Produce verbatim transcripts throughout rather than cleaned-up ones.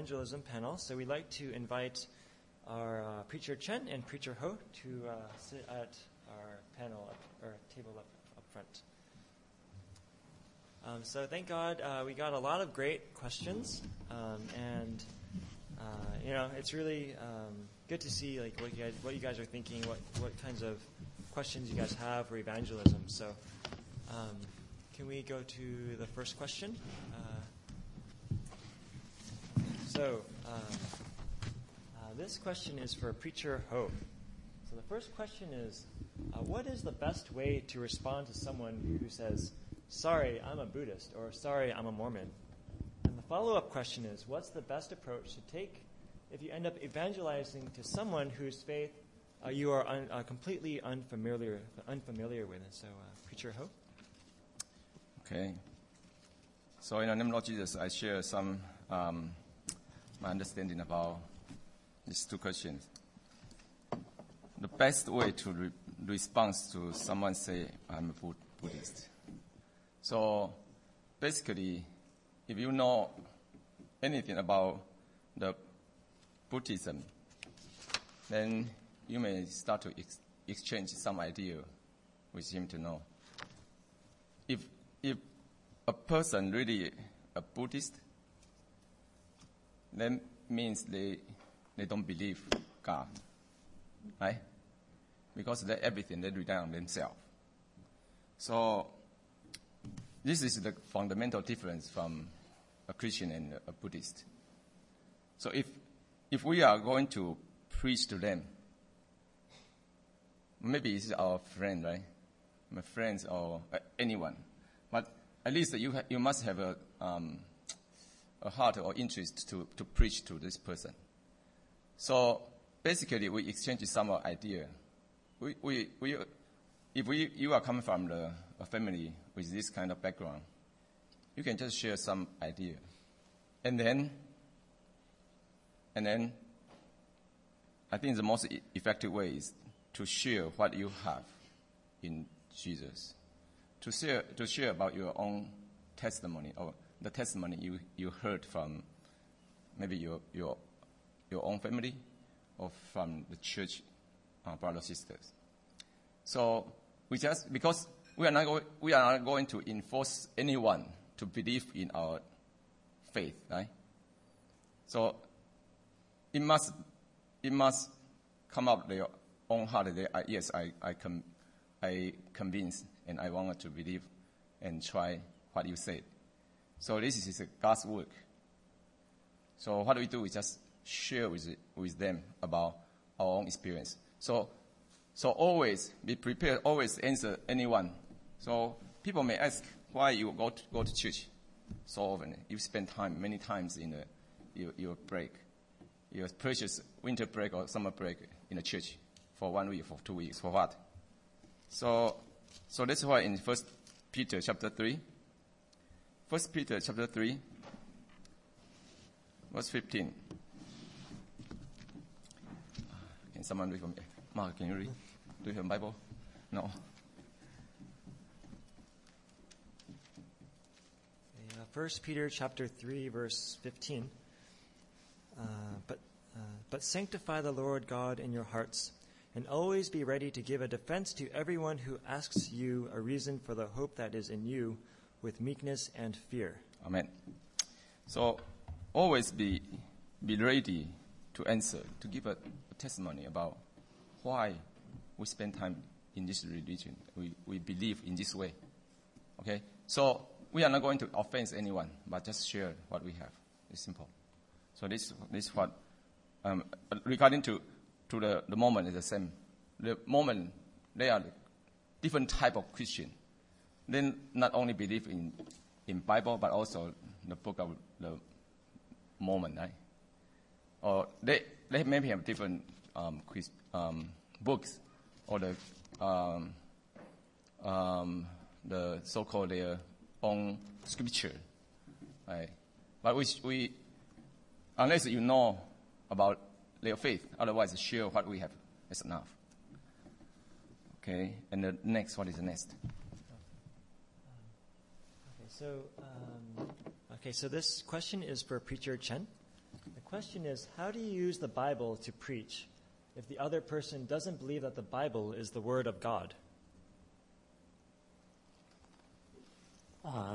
evangelism panel. So we'd like to invite our uh, Preacher Chen and Preacher Ho to uh, sit at our panel up, or table up, up front. Um, so thank God uh, we got a lot of great questions, um, and uh, you know it's really um, good to see like what you guys what you guys are thinking, what what kinds of questions you guys have for evangelism. So um, can we go to the first question? Uh, so um, uh, this question is for Preacher Ho. So the first question is, uh, what is the best way to respond to someone who says, "Sorry, I'm a Buddhist," or "Sorry, I'm a Mormon"? And the follow-up question is, what's the best approach to take if you end up evangelizing to someone whose faith uh, you are un, uh, completely unfamiliar unfamiliar with? And so, uh, Preacher Ho. Okay. So in the name of Lord Jesus, I share some um, my understanding about these two questions. The best way to re- respond to someone say, "I'm a Buddhist." So basically, if you know anything about the Buddhism, then you may start to ex- exchange some idea with him to know. If if a person really a Buddhist, that means they they don't believe God, right? Because they everything they rely on themselves. So this is the fundamental difference from a Christian and a Buddhist. So if if we are going to preach to them, maybe it's our friend, right? My friends or uh, anyone, but at least you ha- you must have a um, a heart or interest to, to preach to this person. So basically, we exchange some idea. We we we if we you are coming from the a family with this kind of background, you can just share some idea, and then and then I think the most e- effective way is to share what you have in Jesus, to share to share about your own testimony or the testimony you, you heard from maybe your your your own family or from the church uh, brothers sisters. So we just because we are not go, we are not going to enforce anyone to believe in our faith, right? So it must it must come out their own heart. They, I, yes, I I com, I convinced and I wanted to believe and try what you said. So this is God's work. So what we do is just share with it, with them about our own experience. So so always be prepared. Always answer anyone. So people may ask why you go to, go to church so often. You spend time many times in the, your your break, your precious winter break or summer break in the church for one week, for two weeks, for what? So so that's why in First Peter chapter three. First Peter chapter three, verse fifteen. Can someone read for me? Mark, can you read? Do you have a Bible? No. First Peter chapter three, verse fifteen. Uh, but uh, but sanctify the Lord God in your hearts, and always be ready to give a defense to everyone who asks you a reason for the hope that is in you, with meekness and fear. Amen. So always be be ready to answer, to give a, a testimony about why we spend time in this religion. We we believe in this way. Okay? So we are not going to offend anyone, but just share what we have. It's simple. So this this is what um, regarding to to the, the Mormon is the same. The Mormon, they are different type of Christian. They not only believe in in Bible, but also the book of the Mormon, right? Or they they maybe have different um, quiz, um, books, or the um, um, the so-called their own scripture, right? But we we unless you know about their faith, otherwise share what we have is enough. Okay, and the next, what is the next? So, um, okay, so this question is for Preacher Chen. question is, how do you use the Bible to preach if the other person doesn't believe that the Bible is the Word of God? Uh,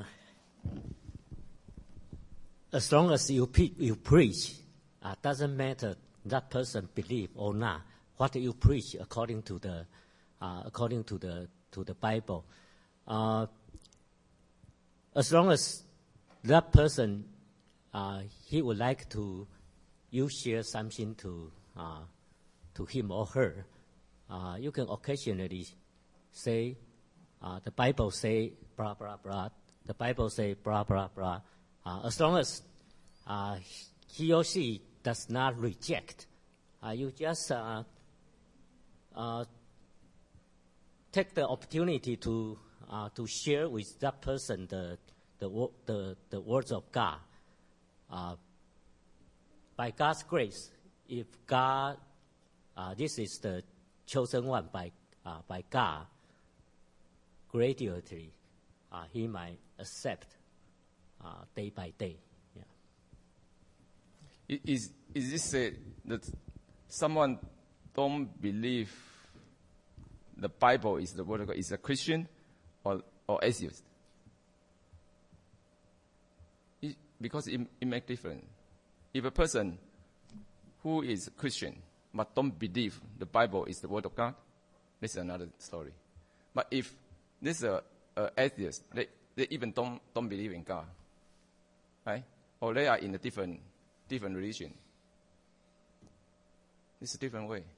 as long as you, pe- you preach, uh, doesn't matter that person believe or not. What you preach according to the uh, according to the to the Bible, uh, as long as that person uh, he would like to you share something to uh, to him or her, uh, you can occasionally say uh, the Bible say blah blah blah. The Bible say blah blah blah. Uh, as long as uh, he or she does not reject, uh, you just uh, uh, take the opportunity to uh, to share with that person the the the, the words of God. Uh, by God's grace, if God, uh, this is the chosen one by uh, by God, gradually, uh, he might accept uh, day by day. Yeah. Is is this uh, that someone don't believe the Bible is the word of God, is a Christian or or atheist? It, because it, it makes difference. If a person who is Christian but don't believe the Bible is the word of God, this is another story. But if this is a, a atheist, they, they even don't don't believe in God, right? Or they are in a different different religion. It's a different way.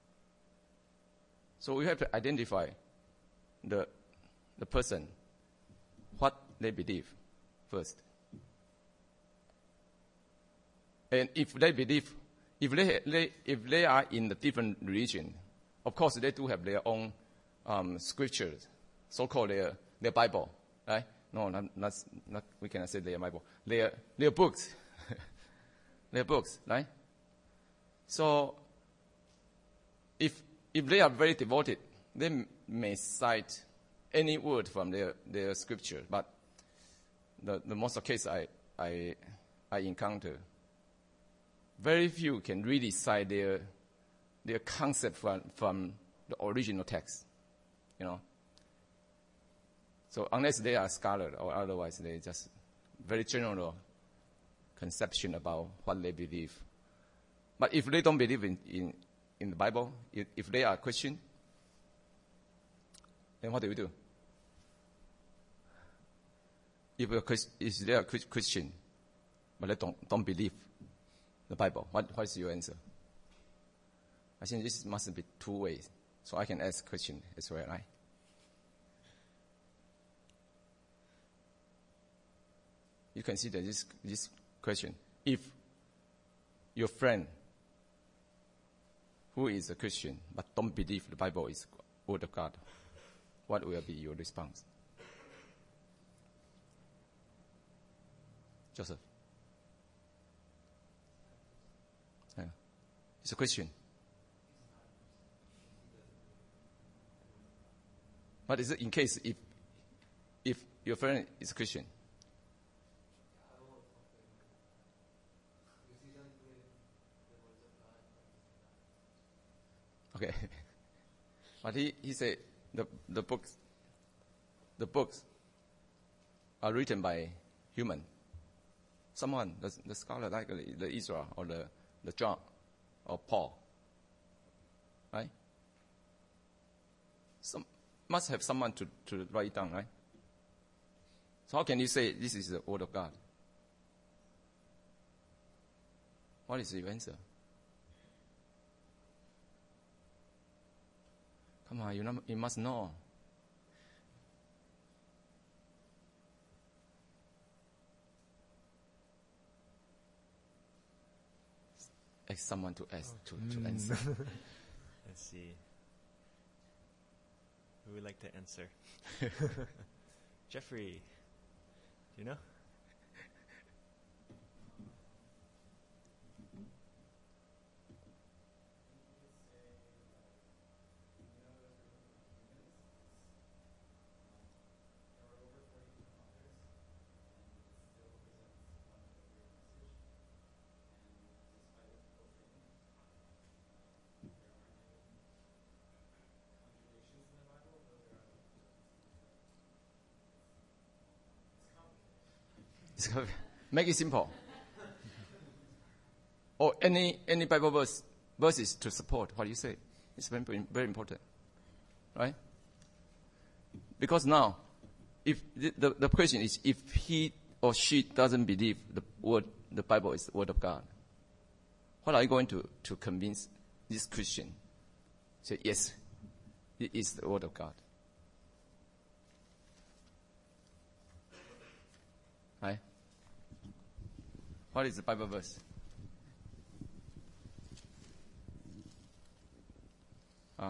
So we have to identify the the person, what they believe first. And if they believe, if they, they if they are in a different religion, of course they do have their own um, scriptures, so-called their their Bible, right? No, not, not, not we cannot say their Bible. Their their books, their books, right? So if if they are very devoted, they m- may cite any word from their, their scripture. But the the most of the case I I I encounter, very few can really cite their their concept from from the original text, you know. So unless they are scholar or otherwise, they just very general conception about what they believe. But if they don't believe in, in, in the Bible, if, if they are Christian, then what do we do? If, a, if they are Christian, but they don't, don't believe the Bible, what, what is your answer? I think this must be two ways. So I can ask question as well, right? You consider this this question. If your friend who is a Christian but don't believe the Bible is word of God, what will be your response? Joseph. Yeah. He's a Christian. But is it in case if if your friend is a Christian? Okay. But he, he said the the books the books are written by human. Someone, the, the scholar like the, the Israel or the, the John or Paul. Right? Some must have someone to, to write it down, right? So how can you say this is the word of God? What is your answer? Come on, you, know, you must know. Ask someone to ask to, to Mm. answer. Let's see. Who would like to answer? Jeffrey, do you know? Make it simple. Or any any Bible verse verses to support what you say. It's very very important, right? Because now, if the, the the question is if he or she doesn't believe the word, the Bible is the word of God, what are you going to to convince this Christian? Say yes, it is the word of God. Right? What is the Bible verse? Huh?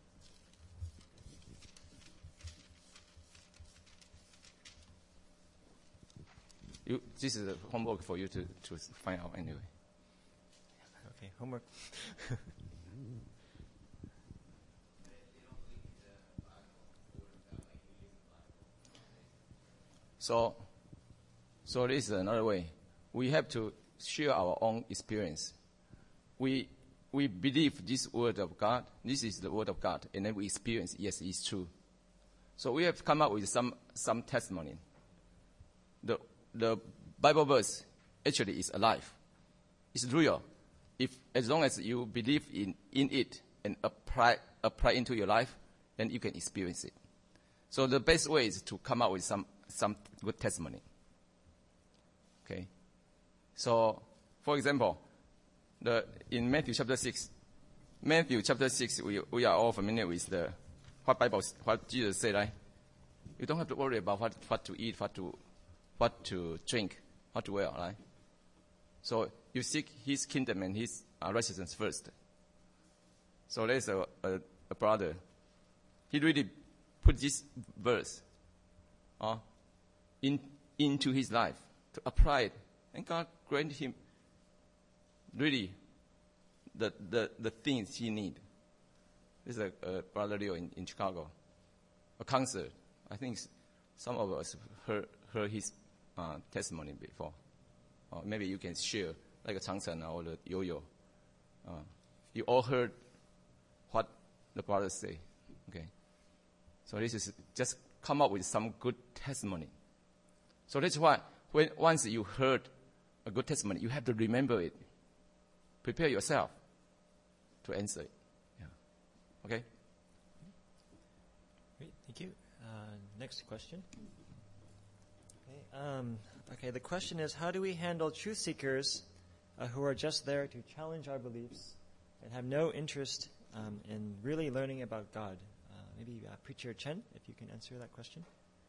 You, this is a homework for you to, to find out anyway. Okay, homework. So, so this is another way. We have to share our own experience. We we believe this word of God. This is the word of God, and then we experience. Yes, it's true. So we have come up with some some testimony. The the Bible verse actually is alive. It's real. If as long as you believe in, in it and apply apply into your life, then you can experience it. So the best way is to come up with some some good testimony. Okay. So, for example, the in Matthew chapter six, Matthew chapter six, we we are all familiar with the what Bible what Jesus said, right? You don't have to worry about what what to eat, what to what to drink, what to wear, right? So you seek His kingdom and His uh, righteousness first. So there's a, a a brother. He really put this verse, uh, in into his life to apply it. And God granted him really the the, the things he need. This is a, a brother Leo in, in Chicago, a counselor. I think some of us heard, heard his uh, testimony before. Or maybe you can share, like a Changsan or the Yo-Yo. Uh, you all heard what the brothers say. Okay. So this is just come up with some good testimony. So that's why when once you heard a good testimony, you have to remember it. Prepare yourself to answer it. Yeah. Okay? Great, thank you. Uh, next question. Okay, um, okay, the question is, how do we handle truth seekers uh, who are just there to challenge our beliefs and have no interest um, in really learning about God? Uh, maybe uh, Preacher Chen, if you can answer that question.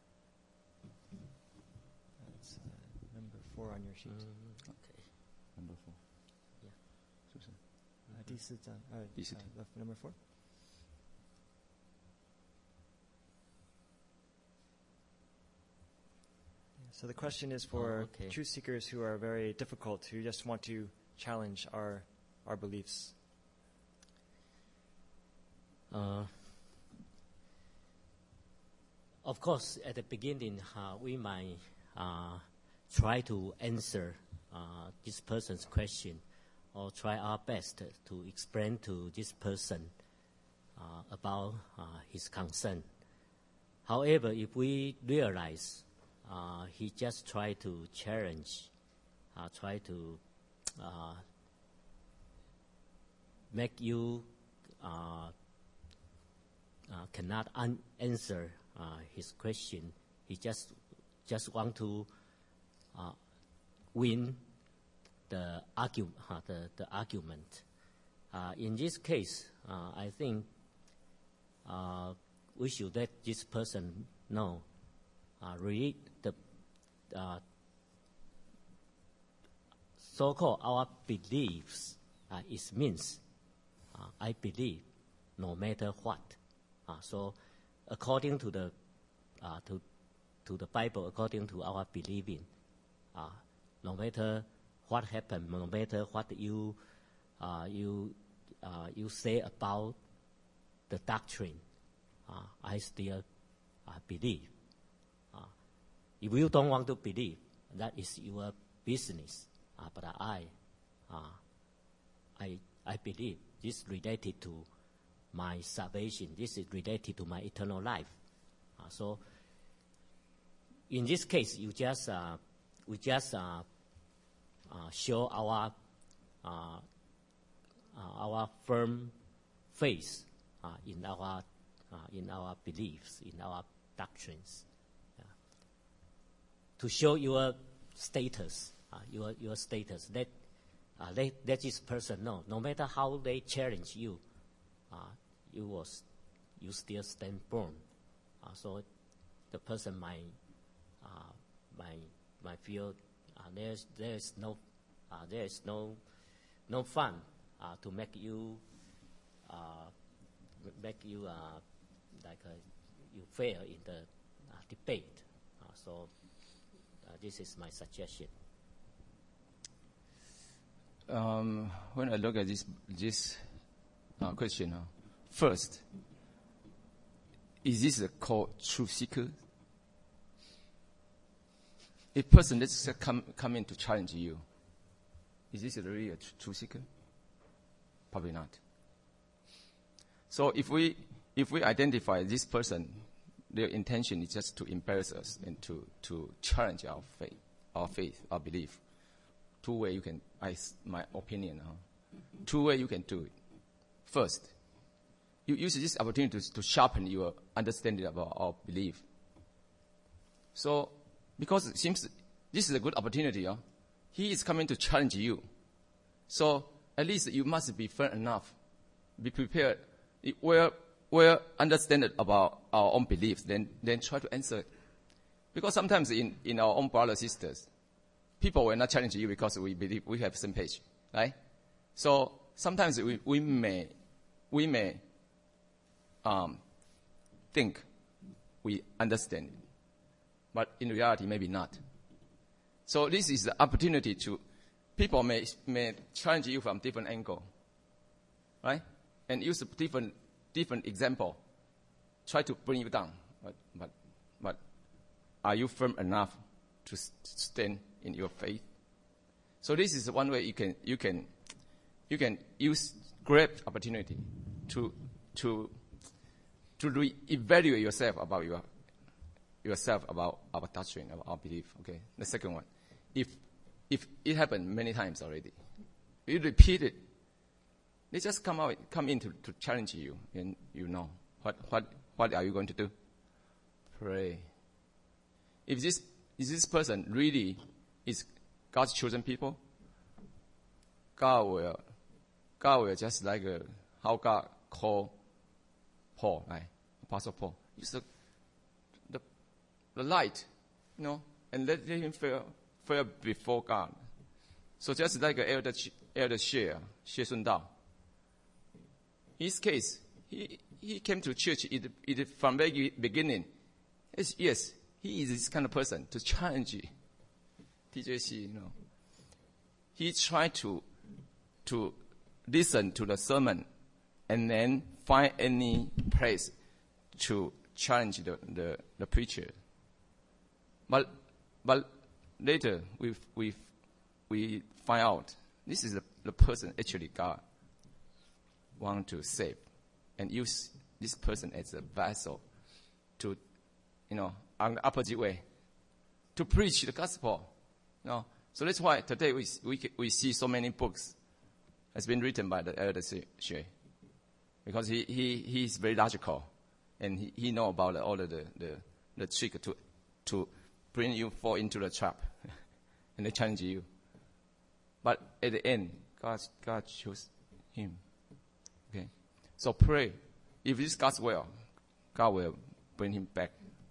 That's uh, number four on your sheet. Mm, okay. Number four. Yeah. Susan. Uh, 第四章, uh, uh, 第四题. left number four. So the question is for Oh, okay. truth seekers who are very difficult, who just want to challenge our our beliefs. Uh, of course, at the beginning, uh, we might uh, try to answer uh, this person's question, or try our best to explain to this person uh, about uh, his concern. However, if we realize uh, he just try to challenge, uh, try to uh, make you uh, uh, cannot un- answer uh, his question, he just just want to uh, win the argue uh, the the argument. Uh, in this case, uh, I think uh, we should let this person know. Uh, read the uh, so-called our beliefs. Uh, it means uh, I believe no matter what. Uh, so, according to the uh, to to the Bible, according to our believing, uh, no matter what happened, no matter what you uh, you uh, you say about the doctrine, uh, I still uh, believe. Uh, if you don't want to believe, that is your business. Uh, but I, uh, I, I believe this is related to my salvation. This is related to my eternal life. Uh, so, in this case, you just uh, we just uh, uh, show our uh, uh, our firm faith uh, in our uh, in our beliefs, in our doctrines, yeah. To show your status, uh, your your status. Let uh, let let this person know. No matter how they challenge you, uh, you was you still stand firm. Uh, so the person might uh, might might feel uh, there's there's no uh, there's no no fun uh, to make you uh, make you uh, like uh, you fail in the uh, debate. Uh, so uh, this is my suggestion. Um, when I look at this this uh, question, uh, first, is this a called truth seeker? A person that's come come in to challenge you, is this really a tr- truth seeker? Probably not. So if we if we identify this person, their intention is just to embarrass us and to, to challenge our faith, our faith, our belief. Two ways you can, I, my opinion, huh? Two ways you can do it. First, you use this opportunity to, to sharpen your understanding about our belief. So, because it seems this is a good opportunity, huh? He is coming to challenge you. So, at least you must be firm enough, be prepared. We're, we're understand about our own beliefs, then, then try to answer it. Because sometimes in, in our own brothers and sisters, people will not challenge you because we believe we have the same page, right? So sometimes we, we may, we may um, think we understand, but in reality, maybe not. So this is the opportunity to, people may, may challenge you from different angle, right? And use a different, different example, try to bring you down. But, but, but are you firm enough to stand in your faith? So this is one way you can, you can, you can use great opportunity to, to, to re-evaluate yourself about your, yourself about our doctrine, about our belief. Okay. The second one, if, if it happened many times already, you repeat it. They just come out, come in to, to challenge you, and you know what, what, what are you going to do? Pray. If this, if this person really is God's chosen people, God will, God will just like uh, how God called Paul, right? Apostle Paul, use the, the, the light, you know, and let, let him fail, fail before God. So just like uh, Elder Elder Xie, Xie Sun Dao. His case, he, he came to church it, it, from the beginning. Yes, yes, he is this kind of person to challenge T J C, you know. He tried to, to listen to the sermon and then find any place to challenge the, the, the preacher. But, but later we, we, we find out this is the, the person actually God want to save and use this person as a vessel to, you know, on the opposite way, to preach the gospel. You know? So that's why today we, we, we see so many books has been written by the Elder Xie. Because he, he, he's very logical and he, he know about all of the, the, the trick to, to bring you fall into the trap and they challenge you. But at the end, God, God chose him. Okay, so pray. If this God's will, God will bring him back.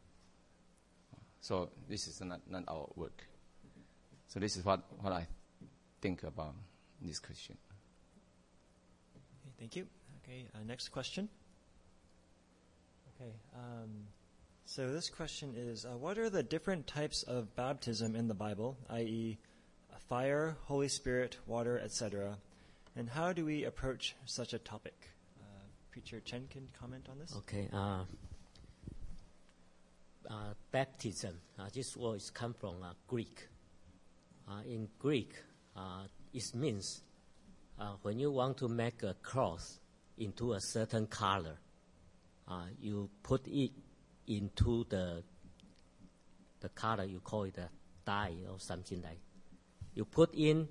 So this is not, not our work. So this is what, what I think about this question. Okay, thank you. Okay, uh, next question. Okay, um, so this question is, uh, what are the different types of baptism in the Bible, that is, fire, Holy Spirit, water, et cetera, and how do we approach such a topic? Uh, Preacher Chen can comment on this. Okay. Uh, uh, baptism. Uh, this word is come from uh, Greek. Uh, in Greek, uh, it means uh, when you want to make a cloth into a certain color, uh, you put it into the the color. You call it a die or something like. You put in,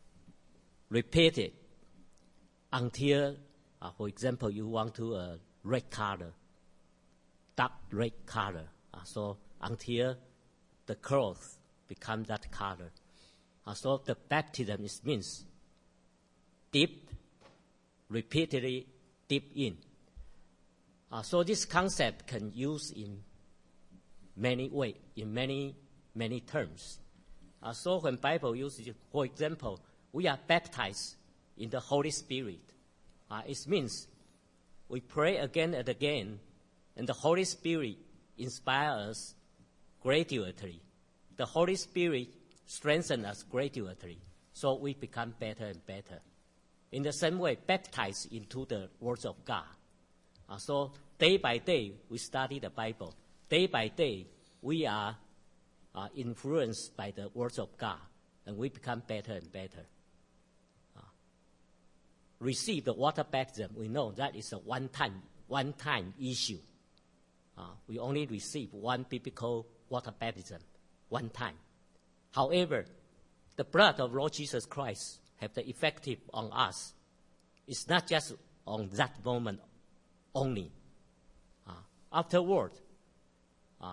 repeat it until, uh, for example, you want to uh, red color, dark red color. Uh, so until the cloth become that color. Uh, so the baptism is means dip, repeatedly dip in. Uh, so this concept can use in many ways, in many, many terms. Uh, so when Bible uses, for example, we are baptized in the Holy Spirit. Uh, it means we pray again and again, and the Holy Spirit inspires us gradually. The Holy Spirit strengthens us gradually, so we become better and better. In the same way, baptized into the words of God. Uh, so day by day, we study the Bible. Day by day, we are uh, influenced by the words of God, and we become better and better. Uh, receive the water baptism. We know that is a one-time, one-time issue. Uh, we only receive one biblical water baptism, one time. However, the blood of Lord Jesus Christ have the effective on us. It's not just on that moment only. Uh, afterward, uh,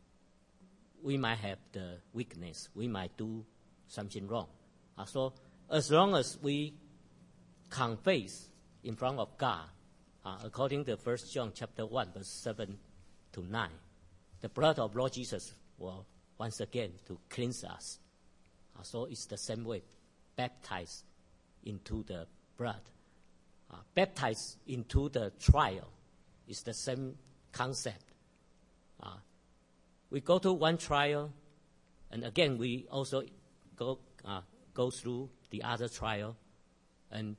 we might have the weakness. We might do something wrong. Uh, so as long as we confess in front of God, uh, according to First John chapter one, verse seven to nine, the blood of Lord Jesus will once again to cleanse us. Uh, so it's the same way, baptized into the blood. Uh, baptized into the trial is the same concept. Uh, we go to one trial, and again we also go uh, go through the other trial, and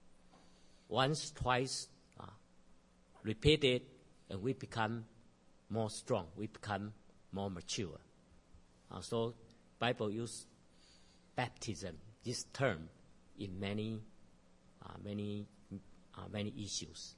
once, twice, uh, repeat it, and we become more strong. We become more mature. Uh, so Bible use baptism, this term, in many, uh, many, uh, many issues.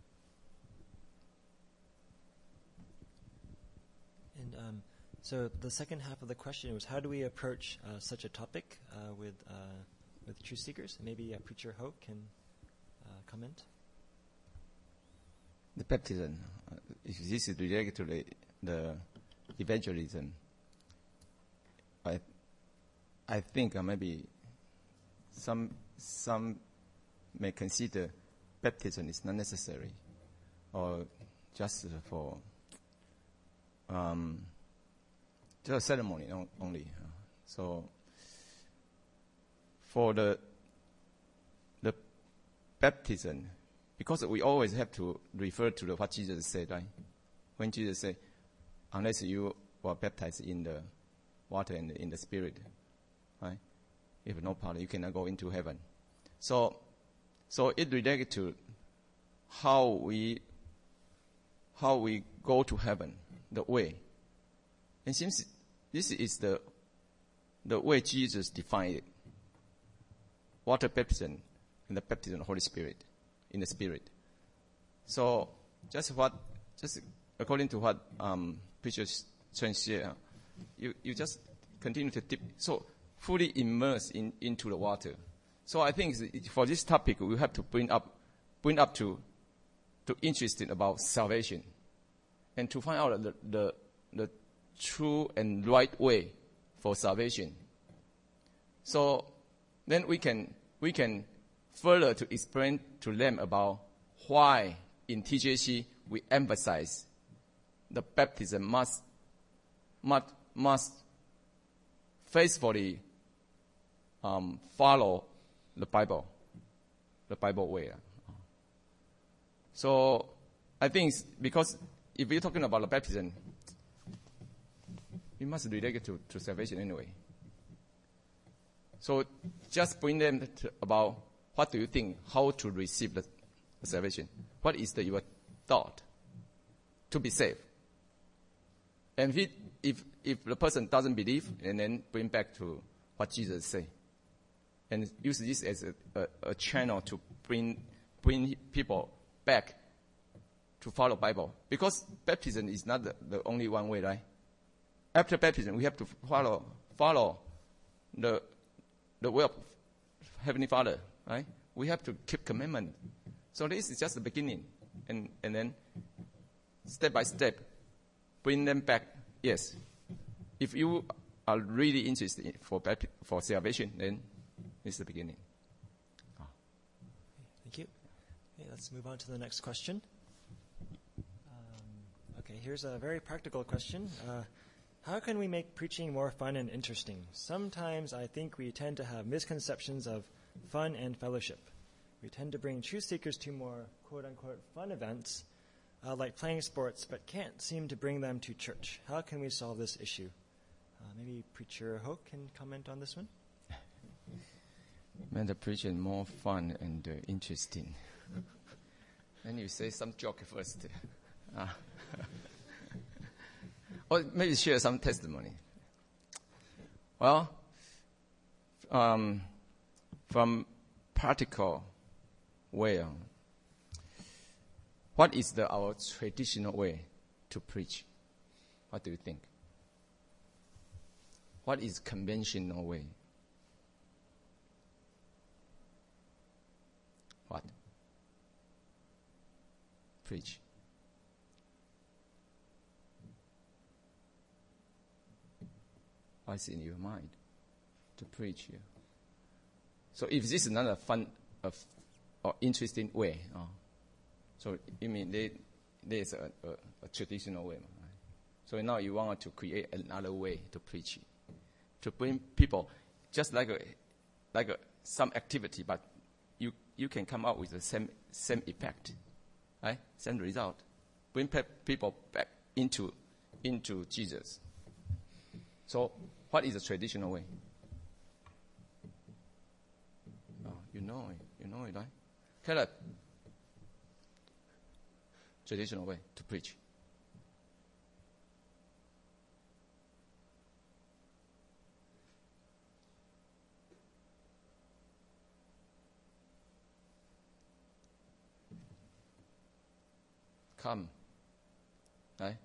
And um, so the second half of the question was, how do we approach uh, such a topic uh, with uh, with truth seekers? Maybe uh, Preacher Ho can uh, comment. The baptism, uh, if this is related to the, the evangelism, I I think uh, maybe some some may consider baptism is not necessary, or just for um, just a ceremony only. So for the the baptism, because we always have to refer to the, what Jesus said, right? When Jesus said, unless you were baptized in the water and in the Spirit, right? If no power, you cannot go into heaven. So, so it related to how we how we go to heaven, the way. And since this is the the way Jesus defined it, water baptism and the baptism of the Holy Spirit, in the Spirit. So, just what, just according to what um, Preacher Chen said, you you just continue to dip, so fully immerse in, into the water. So I think for this topic we have to bring up, bring up to, to interesting about salvation, and to find out the, the the true and right way for salvation. So then we can we can further to explain to them about why in T J C we emphasize the baptism must must must faithfully um, follow the Bible, the Bible way. So I think it's because if we're talking about the baptism, we must relate it to, to salvation anyway. So just bring them to about what do you think, how to receive the, the salvation. What is the, your thought to be saved? And if, it, if if the person doesn't believe, and then bring back to what Jesus said, and use this as a, a, a channel to bring bring people back to follow Bible. Because baptism is not the, the only one way, right? After baptism, we have to follow follow the the will of Heavenly Father, right? We have to keep commandment. So this is just the beginning, and and then step by step, bring them back. Yes, if you are really interested in, for for salvation, then it's the beginning. Oh. Thank you. Okay, let's move on to the next question. Um, okay, here's a very practical question. Uh, how can we make preaching more fun and interesting? Sometimes I think we tend to have misconceptions of fun and fellowship. We tend to bring truth seekers to more quote-unquote fun events, uh, like playing sports, but can't seem to bring them to church. How can we solve this issue? Uh, maybe Preacher Ho can comment on this one? Make the preaching more fun and uh, interesting. Then you say some joke first. Uh. Or maybe share some testimony. Well, um, from practical way, um, what is the our traditional way to preach? What do you think? What is conventional way? What? Preach. What's in your mind to preach here? So if this is not a fun uh, or interesting way, uh, so you mean there, there's a, a, a traditional way, right? So now you want to create another way to preach, to bring people, just like a, like a, some activity, but you you can come out with the same same effect, right? Same result, bring pe- people back into into Jesus. So, what is the traditional way? Oh, you know it. You know it, right? Caleb. Traditional way to preach. Come. Right?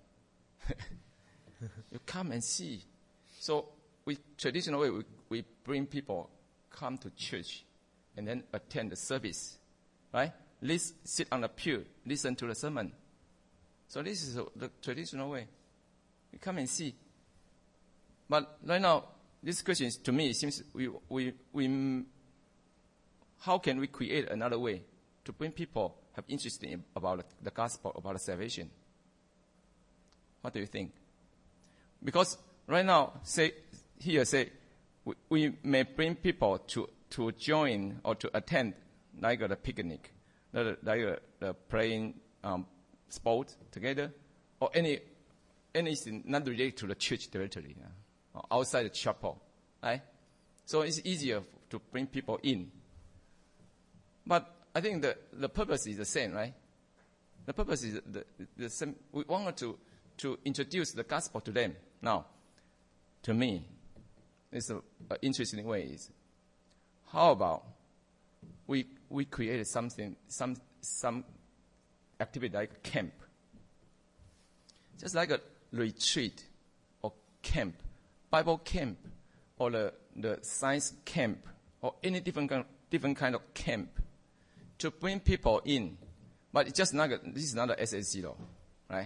You come and see. So, we traditional way, we, we bring people come to church and then attend the service, right? Listen, sit on the pew, listen to the sermon. So this is the traditional way. You come and see. But right now, this question is, to me, it seems we, we, we, how can we create another way to bring people have interest in about the gospel, about the salvation? What do you think? Because right now, say here, say we, we may bring people to, to join or to attend like a picnic, like a, the playing um, sport together, or any anything not related to the church directly, uh, or outside the chapel, right? So it's easier to bring people in. But I think the the purpose is the same, right? The purpose is the, the, the same. We want to to introduce the gospel to them. Now, to me, it's an interesting way. Is how about we we create something, some some activity like camp, just like a retreat or camp, Bible camp, or the the science camp, or any different kind, different kind of camp, to bring people in. But it's just not a, this is not a S A C law, right?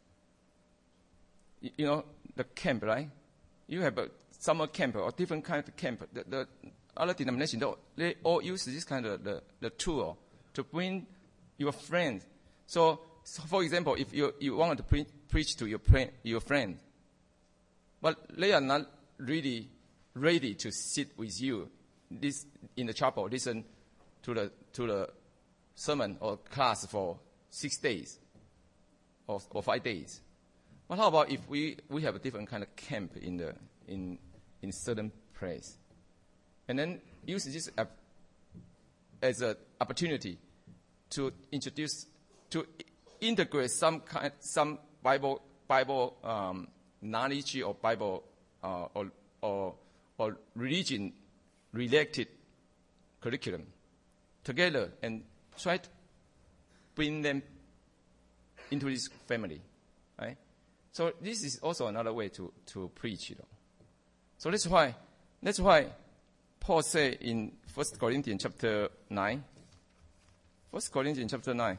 You, you know the camp, right? You have a summer camp or different kind of camp. The, the other denominations, they all use this kind of the, the tool to bring your friends. So, so for example, if you you want to pre- preach to your pre- your friend, but they are not really ready to sit with you this in the chapel, listen to the to the sermon or class for six days or or five days. But how about if we, we have a different kind of camp in the in in certain place, and then use this as an opportunity to introduce, to integrate some kind some Bible Bible um, knowledge or Bible uh, or or or religion related curriculum together and try to bring them into this family, right? So this is also another way to, to preach, you know. So that's why, that's why Paul said in First Corinthians chapter nine, First Corinthians chapter nine,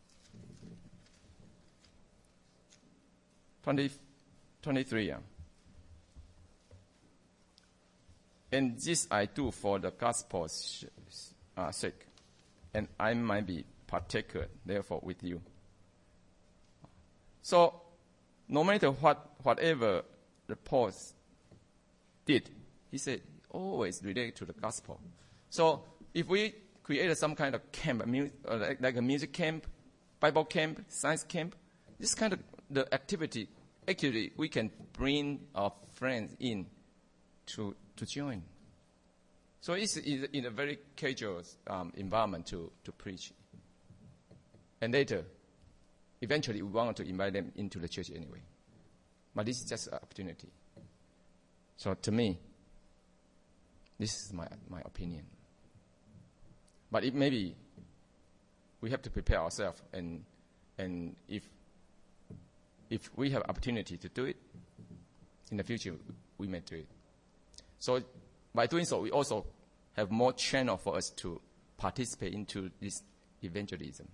twenty, twenty-three. Yeah. And this I do for the gospel's uh, sake, and I might be partaker, therefore, with you. So, no matter what, whatever the Paul did, he said, always relate to the gospel. So, if we create some kind of camp, like, like a music camp, Bible camp, science camp, this kind of the activity, actually, we can bring our friends in to to join. So it's in a very casual um, environment to, to preach. And later, eventually we want to invite them into the church anyway. But this is just an opportunity. So to me, this is my my opinion. But it maybe we have to prepare ourselves, and and if if we have opportunity to do it in the future, we may do it. So by doing so, we also have more channel for us to participate into this evangelism.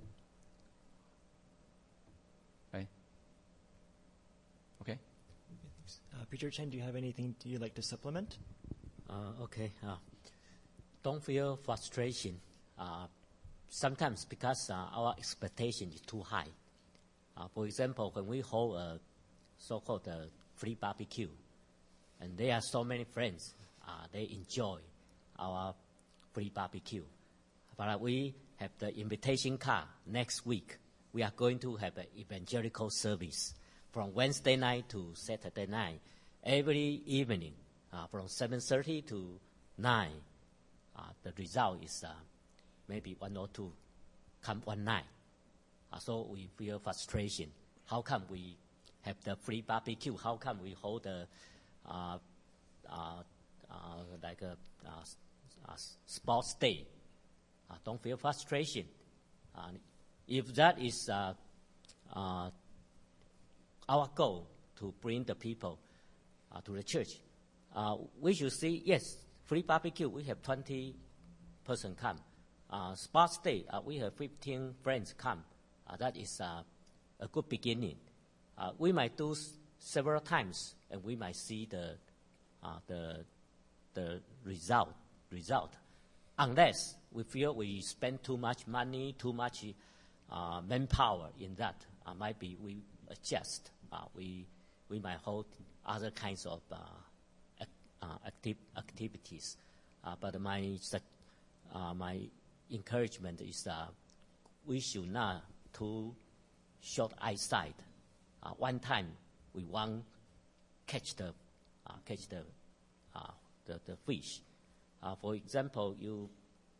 Right? Okay? Uh, Preacher Chen, do you have anything you'd like to supplement? Uh, okay. Uh, don't feel frustration. Uh, sometimes because uh, our expectation is too high. Uh, for example, when we hold a so-called uh, free barbecue, and there are so many friends, uh, they enjoy our free barbecue. But we have the invitation card next week. We are going to have an evangelical service from Wednesday night to Saturday night, every evening, uh, from seven thirty to nine. Uh, the result is uh, maybe one or two come one night. Uh, so we feel frustration. How come we have the free barbecue? How come we hold the uh, uh, uh, like a, uh, a sports day? Uh, don't feel frustration. Uh, if that is uh, uh, our goal to bring the people uh, to the church, uh, we should see, yes, free barbecue, we have twenty person come. Uh, sports day, uh, we have fifteen friends come. Uh, that is uh, a good beginning. Uh, we might do s- several times, and we might see the uh, the the result result. Unless we feel we spend too much money, too much uh, manpower in that, uh, might be we adjust. Uh, we we might hold other kinds of uh, ac- uh, active activities. Uh, but my uh, my encouragement is uh, we should not too short eyesight. Uh, one time we want catch the uh, catch the, uh, the the fish. Uh, for example, you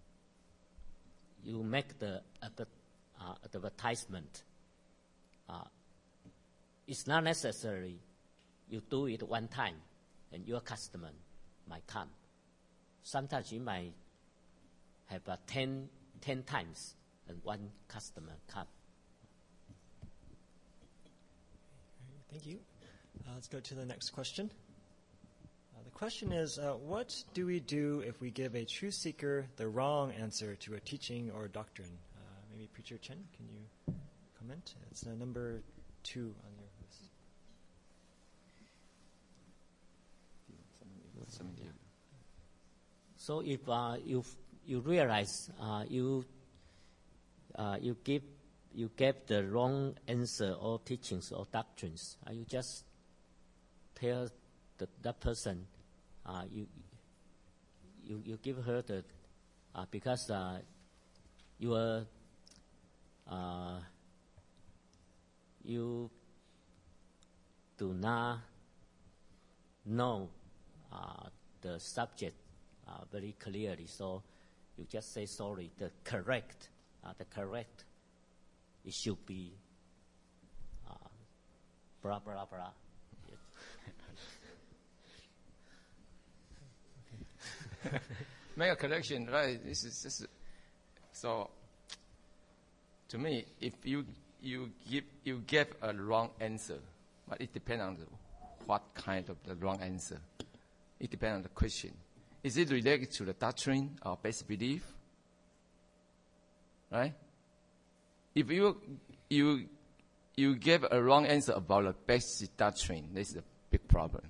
you make the adver- uh, advertisement. Uh, it's not necessary you do it one time and your customer might come. Sometimes you might have uh, ten, ten times and one customer come. Thank you. Uh, let's go to the next question. Uh, the question is, uh, what do we do if we give a true seeker the wrong answer to a teaching or doctrine? Uh, maybe Preacher Chen, can you comment? It's uh, number two on your list. So if uh, you you realize uh, you uh, you give you gave the wrong answer or teachings or doctrines, uh, you just tell the, that person, uh, you you you give her the uh, because uh, you are uh, you do not know uh, the subject uh, very clearly, so you just say sorry. The correct, uh, the correct, it should be uh, blah blah blah. Make a correction, right? This is just so. To me, if you you give you give a wrong answer, but it depends on the, what kind of the wrong answer. It depends on the question. Is it related to the doctrine or basic belief? Right? If you you you give a wrong answer about the basic doctrine, this is a big problem.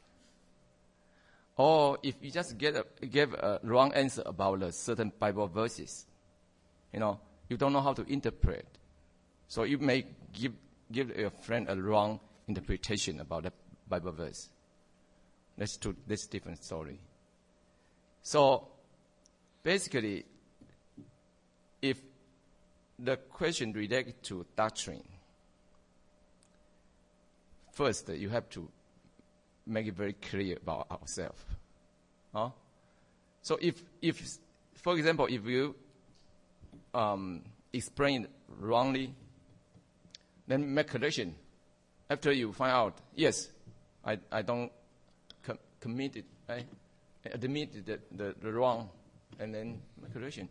Or if you just get a, give a wrong answer about a certain Bible verses, you know, you don't know how to interpret. So you may give give your friend a wrong interpretation about the Bible verse. That's two, that's different story. So basically, if the question related to doctrine, first you have to make it very clear about ourselves. Huh? So if, if, for example, if you um, explain wrongly, then make correction. After you find out, yes, I, I don't com- commit it, I admit the, the, the wrong, and then make correction.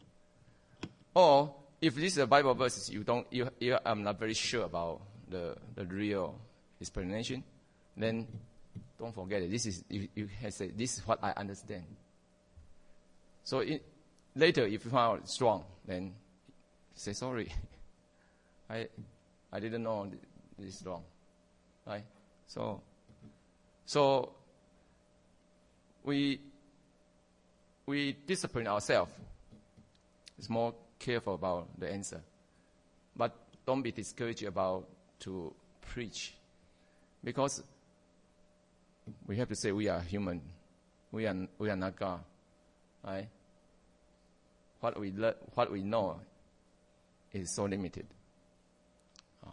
Or if this is a Bible verse, you don't, you, you I'm not very sure about the the real explanation, then don't forget it. This is you, you can say this is what I understand. So it, later, if you find out it's wrong, then say sorry. I I didn't know this is wrong, right? So so we we discipline ourselves. It's more careful about the answer, but don't be discouraged about to preach, because we have to say we are human. We are we are not God, right? What we le- what we know is so limited. Oh.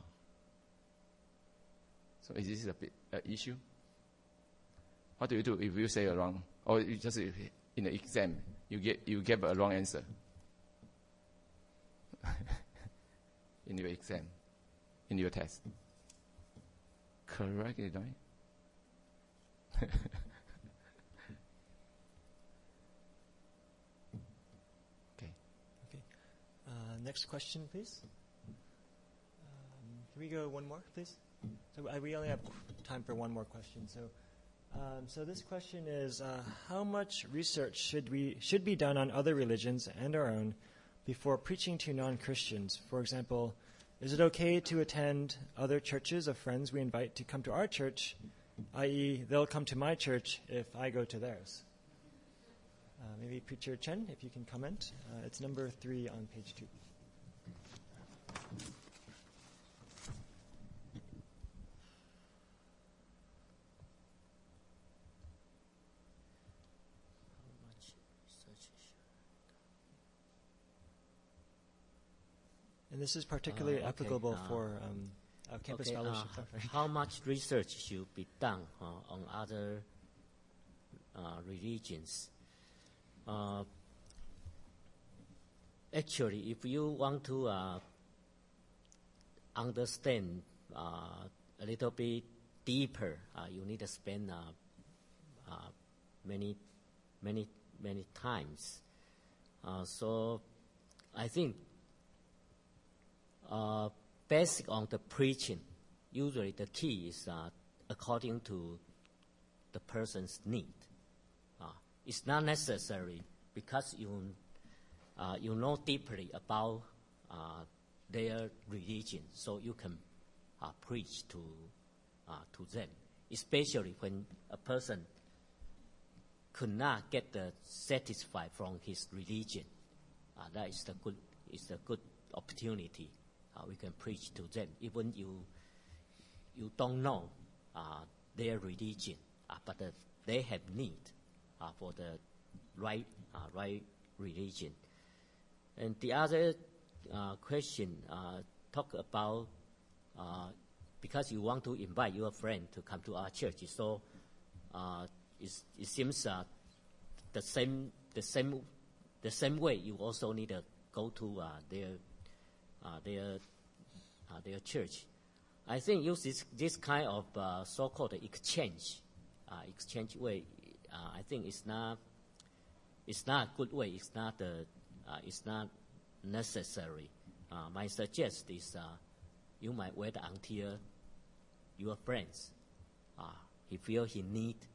So is this a bit an issue? What do you do if you say a wrong, or you just in the exam you get you give a wrong answer in your exam, in your test? Correct it, right? Okay. Okay. Uh, next question, please. Um, can we go one more, please? So uh, we only have time for one more question. So, um, so this question is: uh, how much research should we should be done on other religions and our own before preaching to non-Christians? For example, is it okay to attend other churches of friends we invite to come to our church, that is, they'll come to my church if I go to theirs? Uh, maybe Preacher Chen, if you can comment. Uh, it's number three on page two. And this is particularly Uh, okay, applicable uh, for um, uh, campus okay, uh, fellowship. Sorry. how much research should be done uh, on other uh, religions? Uh, actually, if you want to uh, understand uh, a little bit deeper, uh, you need to spend uh, uh, many, many, many times. Uh, so, I think. Uh, based on the preaching, usually the key is uh, according to the person's need. Uh, it's not necessary because you uh, you know deeply about uh, their religion, so you can uh, preach to uh, to them. Especially when a person could not get the satisfied from his religion, uh, that is the good is the good opportunity. Uh, we can preach to them, even you you don't know uh, their religion, uh, but uh, they have need uh, for the right uh, right religion. And the other uh, question uh, talk about uh, because you want to invite your friend to come to our church, so uh, it seems uh, the same the same the same way you also need to go to uh, their. Uh, their uh, their church. I think use this, this kind of uh, so-called exchange, uh, exchange way. Uh, I think it's not it's not a good way. It's not uh, uh, it's not necessary. Uh, my suggest is uh, you might wait until your friends uh, he feel he need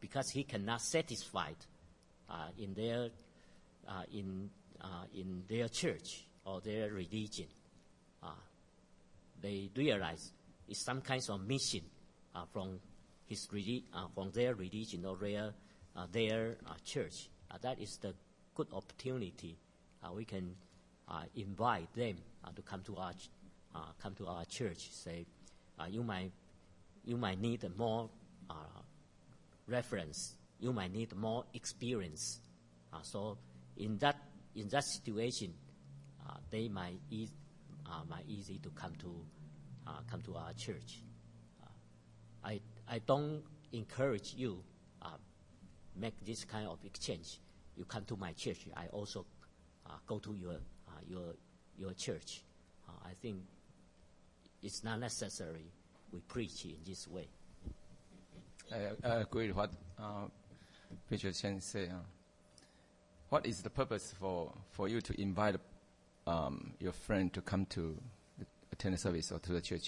because he cannot satisfy uh, in their uh, in uh, in their church or their religion. Uh, they realize it's some kinds of mission uh, from his relig- uh, from their religion or their uh, their uh, church. Uh, that is the good opportunity. Uh, we can uh, invite them uh, to come to our ch- uh, come to our church. Say, uh, you might you might need more uh, reference. You might need more experience. Uh, so in that in that situation, uh, they might e- uh, might easy to come to uh, come to our church. Uh, I I don't encourage you uh, make this kind of exchange. You come to my church, I also uh, go to your uh, your your church. Uh, I think it's not necessary we preach in this way. I, I agree with what uh, Preacher Chen said. Uh, what is the purpose for, for you to invite um, your friend to come to attend a service or to the church?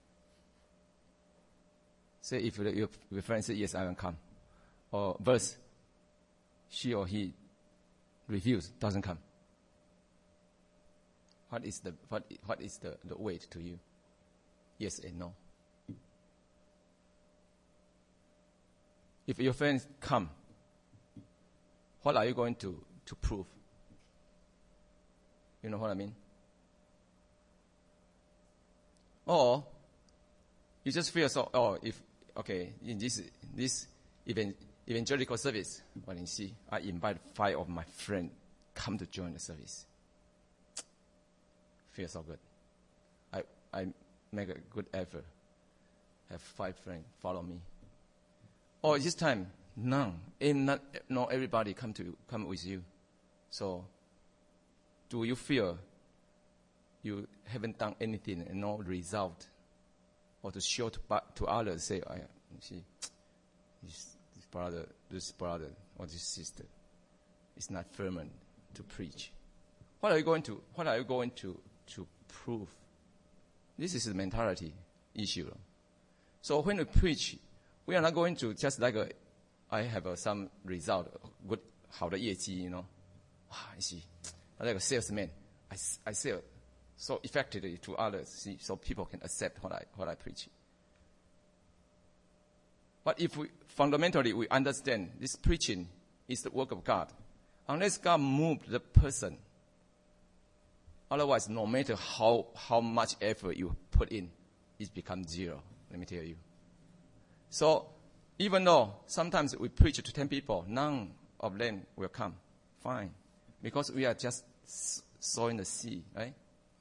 Say if your, your friend says, yes, I will come. Or verse, she or he refuses, doesn't come. What is the what what is the, the weight to you? Yes and no. If your friends come, what are you going to, to prove? You know what I mean? Or you just feel so, oh, if, okay, in this this event, evangelical service, well, you see, I invite five of my friends come to join the service. Feels so good. I I make a good effort. Have five friends follow me. Or this time, none, and not not everybody come to come with you. So, do you feel you haven't done anything and no result, or to show to, to others, say, I see, this, this brother, this brother or this sister is not fervent to preach. What are you going to? What are you going to to prove? This is a mentality issue. So when we preach, we are not going to just like a, I have a, some result, good, 好的业绩, you know. Ah, I see. Like a salesman, I, I sell so effectively to others, see, so people can accept what I what I preach. But if we fundamentally we understand this preaching is the work of God, unless God moved the person, otherwise, no matter how how much effort you put in, it becomes zero. Let me tell you. So, even though sometimes we preach to ten people, none of them will come. Fine. Because we are just sowing the seed, right?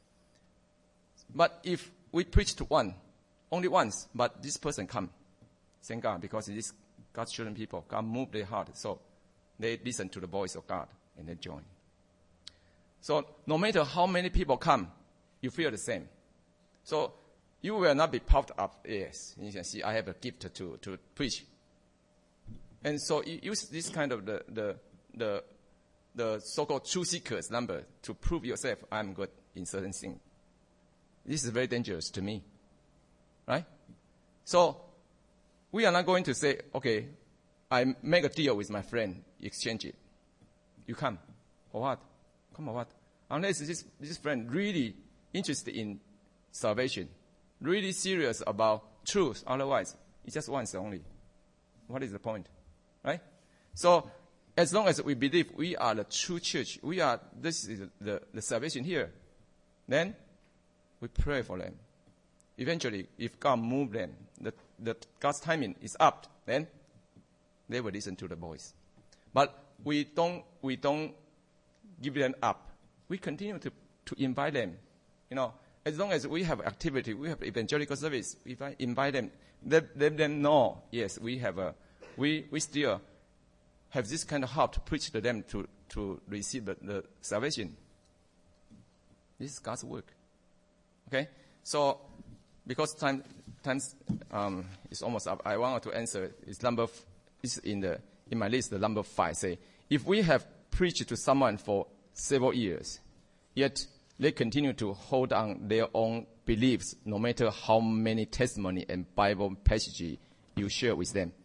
But if we preach to one, only once, but this person come, thank God, because it is God's children people. God moved their heart, so they listen to the voice of God and they join. So, no matter how many people come, you feel the same. So, you will not be puffed up. Yes, you can see I have a gift to, to preach. And so you use this kind of the, the, the, the so-called truth seekers number to prove yourself I'm good in certain things. This is very dangerous to me. Right? So we are not going to say, okay, I make a deal with my friend, exchange it. You come. For what? Come for what? Unless this, this friend really interested in salvation, really serious about truth. Otherwise, it's just once only. What is the point? Right? So, as long as we believe we are the true church, we are, this is the, the, the salvation here, then we pray for them. Eventually, if God moves them, the, the God's timing is up, then they will listen to the voice. But we don't, we don't give them up. We continue to, to invite them. You know, as long as we have activity, we have evangelical service, if I invite them, let, let them know, yes, we have a, we, we still have this kind of heart to preach to them to, to receive the, the salvation. This is God's work. Okay? So, because time, times, um, is almost up, I want to answer, it's number, f- it's in the, in my list, the number five, say, if we have preached to someone for several years, yet they continue to hold on their own beliefs, no matter how many testimony and Bible passages you share with them.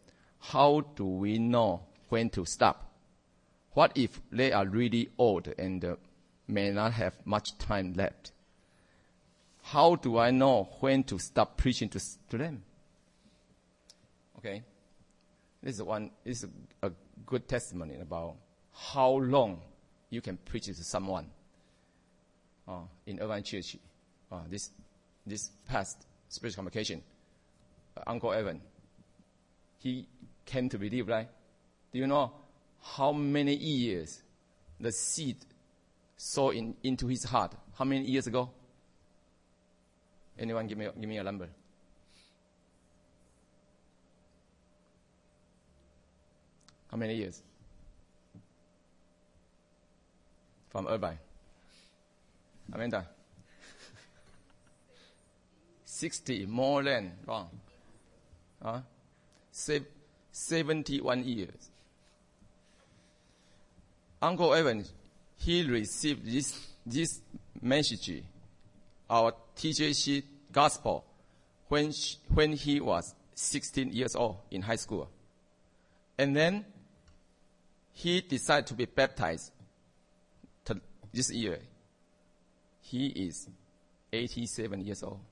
how do we know when to stop? What if they are really old and uh, may not have much time left? How do I know when to stop preaching to, to them? Okay, this is one. This is a, a good testimony about how long you can preach to someone. Uh, in Irvine Church, uh, this this past spiritual convocation, uh, Uncle Evan, he came to believe, right? Do you know how many years the seed sowed in, into his heart? How many years ago? Anyone give me give me a number? How many years? From Irvine. Amanda? Sixty, more than, wrong. Huh? Se- Seventy-one years. Uncle Evan, he received this this message, our T J C gospel, when she, when he was sixteen years old in high school, and then he decided to be baptized to this year. He is eighty-seven years old.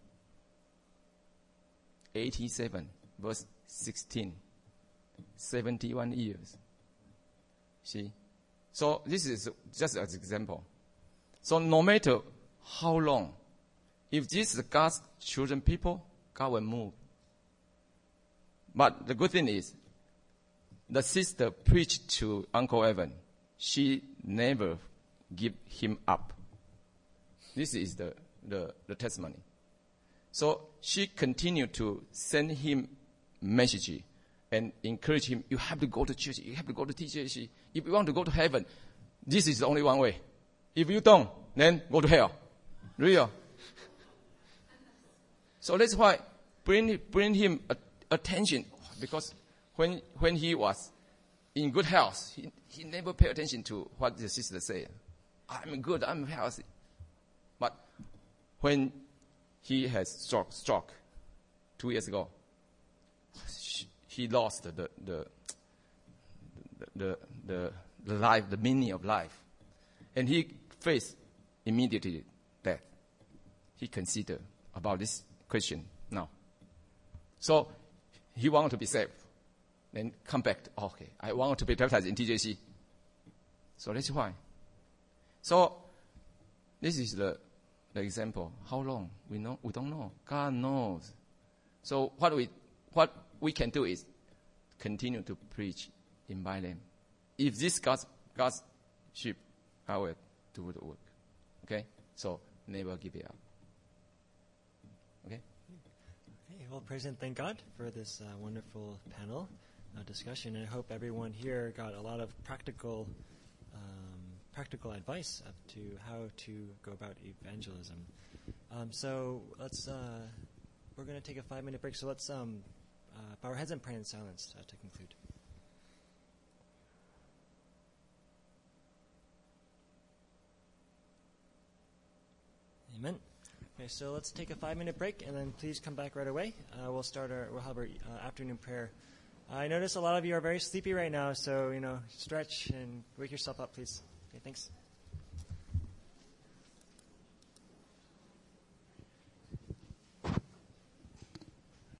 eighty-seven verse sixteen. seventy-one years. See? So this is just an example. So no matter how long, if this is God's chosen people, God will move. But the good thing is, the sister preached to Uncle Evan. She never give him up. This is the, the, the testimony. So she continued to send him message and encourage him, you have to go to church, you have to go to T J C. If you want to go to heaven, this is the only one way. If you don't, then go to hell. Real. So that's why bring, bring him attention, because when, when he was in good health, he, he never paid attention to what the sister said. I'm good, I'm healthy. But when he has stroke, stroke two years ago, he lost the the the the, the, the life, the meaning of life, and he faced immediately death. He considered about this question now. So he wanted to be saved, then come back. To, okay, I want to be baptized in T J C. So that's why. So this is the the example. How long we know? We don't know. God knows. So what we what we can do is continue to preach, invite them. If this God's God's sheep, I will do the work. Okay? So never give it up. Okay? Okay, well, praise and thank God for this uh, wonderful panel uh, discussion. And I hope everyone here got a lot of practical um, practical advice as to how to go about evangelism. Um, so let's, uh, we're going to take a five-minute break. So let's um, uh, bow our heads and pray in silence uh, to conclude. Amen. Okay, so let's take a five-minute break, and then please come back right away. Uh, we'll start our, we'll have our uh, afternoon prayer. I notice a lot of you are very sleepy right now, so, you know, stretch and wake yourself up, please. Okay, thanks.